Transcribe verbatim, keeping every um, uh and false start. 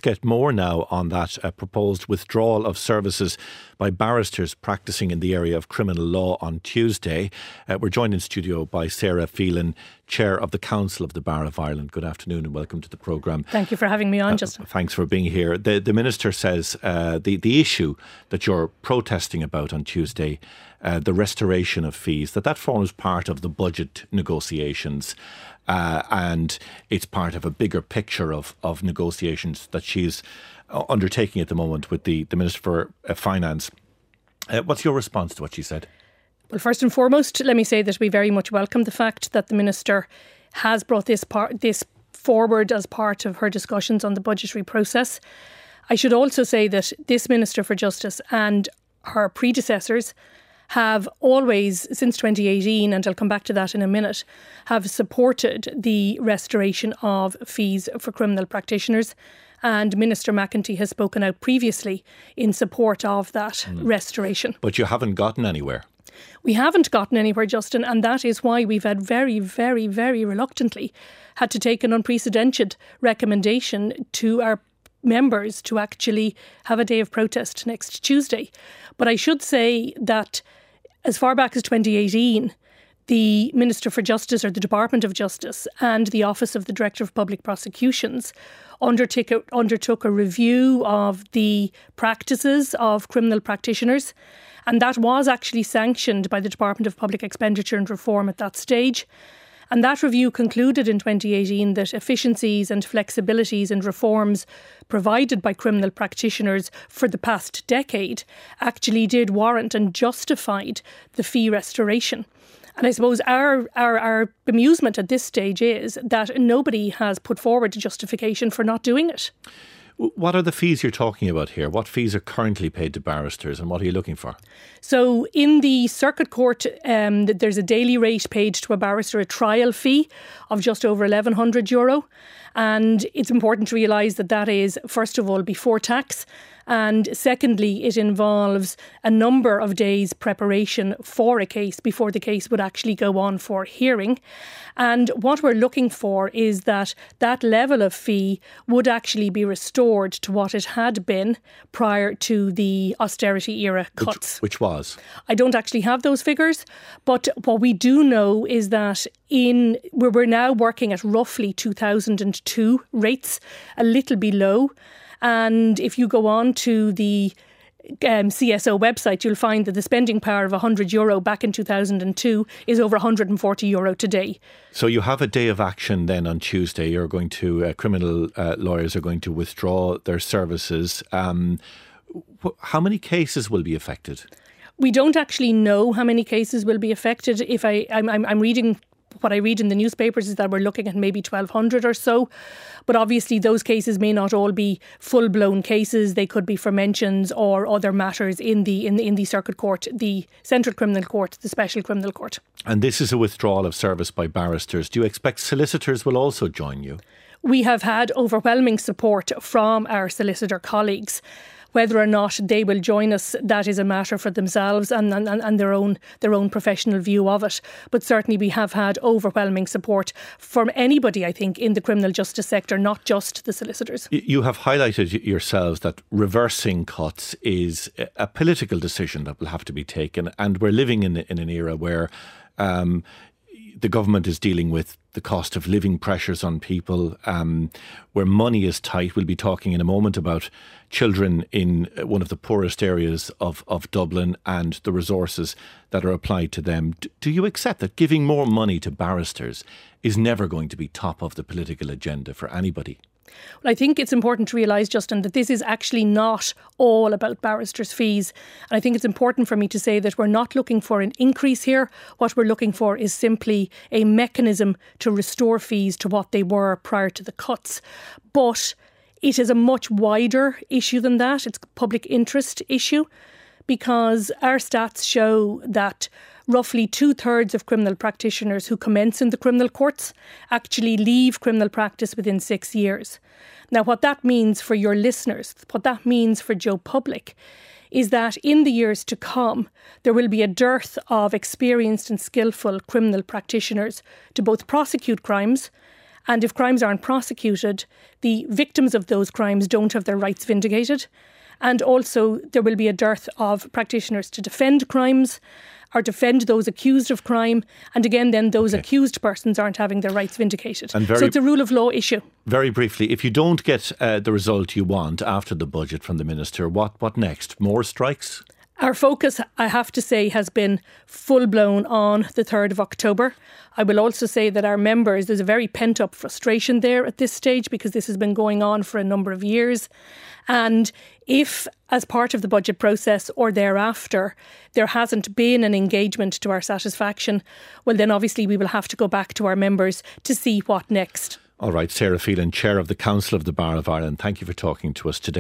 get more now on that uh, proposed withdrawal of services by barristers practising in the area of criminal law on Tuesday. Uh, we're joined in studio by Sarah Phelan, Chair of the Council of the Bar of Ireland. Good afternoon and welcome to the programme. Thank you for having me on, uh, Justin. Thanks for being here. The, the Minister says uh, the, the issue that you're protesting about on Tuesday, uh, the restoration of fees, that that forms part of the budget negotiations. Uh, and it's part of a bigger picture of, of negotiations that she's undertaking at the moment with the, the Minister for uh, Finance. Uh, what's your response to what she said? Well, first and foremost, let me say that we very much welcome the fact that the Minister has brought this part this forward as part of her discussions on the budgetary process. I should also say that this Minister for Justice and her predecessors have always, since twenty eighteen, and I'll come back to that in a minute, have supported the restoration of fees for criminal practitioners. And Minister McEntee has spoken out previously in support of that mm. restoration. But you haven't gotten anywhere. We haven't gotten anywhere, Justin, and that is why we've had very, very, very reluctantly had to take an unprecedented recommendation to our members to actually have a day of protest next Tuesday. But I should say that as far back as twenty eighteen, the Minister for Justice, or the Department of Justice, and the Office of the Director of Public Prosecutions undertook a, undertook a review of the practices of criminal practitioners. And that was actually sanctioned by the Department of Public Expenditure and Reform at that stage. And that review concluded in twenty eighteen that efficiencies and flexibilities and reforms provided by criminal practitioners for the past decade actually did warrant and justified the fee restoration. And I suppose our, our, our amusement at this stage is that nobody has put forward a justification for not doing it. What are the fees you're talking about here? What fees are currently paid to barristers and what are you looking for? So in the Circuit Court, um, there's a daily rate paid to a barrister, a trial fee of just over eleven hundred euro. And it's important to realise that that is, first of all, before tax. And secondly, it involves a number of days preparation for a case before the case would actually go on for hearing. And what we're looking for is that that level of fee would actually be restored to what it had been prior to the austerity era cuts. Which, which was? I don't actually have those figures, but what we do know is that in where we're now working at roughly two thousand two rates, a little below. And if you go on to the um, C S O website, you'll find that the spending power of one hundred euro back in two thousand two is over one hundred forty euro today. So you have a day of action then on Tuesday. You're going to, uh, criminal uh, lawyers are going to withdraw their services. Um, wh- how many cases will be affected? We don't actually know how many cases will be affected. If I, I'm, I'm, I'm reading... What I read in the newspapers is that we're looking at maybe twelve hundred or so. But obviously those cases may not all be full-blown cases. They could be for mentions or other matters in the, in the in the Circuit Court, the Central Criminal Court, the Special Criminal Court. And this is a withdrawal of service by barristers. Do you expect solicitors will also join you? We have had overwhelming support from our solicitor colleagues. Whether or not they will join us, that is a matter for themselves and, and, and their own their own professional view of it. But certainly we have had overwhelming support from anybody, I think, in the criminal justice sector, not just the solicitors. You have highlighted yourselves that reversing cuts is a political decision that will have to be taken. And we're living in, in an era where um, the government is dealing with the cost of living pressures on people, um, where money is tight. We'll be talking in a moment about children in one of the poorest areas of, of Dublin and the resources that are applied to them. D- do you accept that giving more money to barristers is never going to be top of the political agenda for anybody? Well, I think it's important to realise, Justin, that this is actually not all about barristers' fees. And I think it's important for me to say that we're not looking for an increase here. What we're looking for is simply a mechanism to restore fees to what they were prior to the cuts. But it is a much wider issue than that. It's a public interest issue because our stats show that roughly two-thirds of criminal practitioners who commence in the criminal courts actually leave criminal practice within six years. Now, what that means for your listeners, what that means for Joe Public, is that in the years to come, there will be a dearth of experienced and skillful criminal practitioners to both prosecute crimes And if crimes aren't prosecuted, the victims of those crimes don't have their rights vindicated. And also there will be a dearth of practitioners to defend crimes or defend those accused of crime. And again, then those okay. accused persons aren't having their rights vindicated. And very, so it's a rule of law issue. Very briefly, if you don't get uh, the result you want after the budget from the Minister, what, what next? More strikes? Our focus, I have to say, has been full-blown on the third of October. I will also say that our members, there's a very pent-up frustration there at this stage because this has been going on for a number of years. And if, as part of the budget process or thereafter, there hasn't been an engagement to our satisfaction, well, then obviously we will have to go back to our members to see what next. All right, Sarah Phelan, Chair of the Council of the Bar of Ireland, thank you for talking to us today.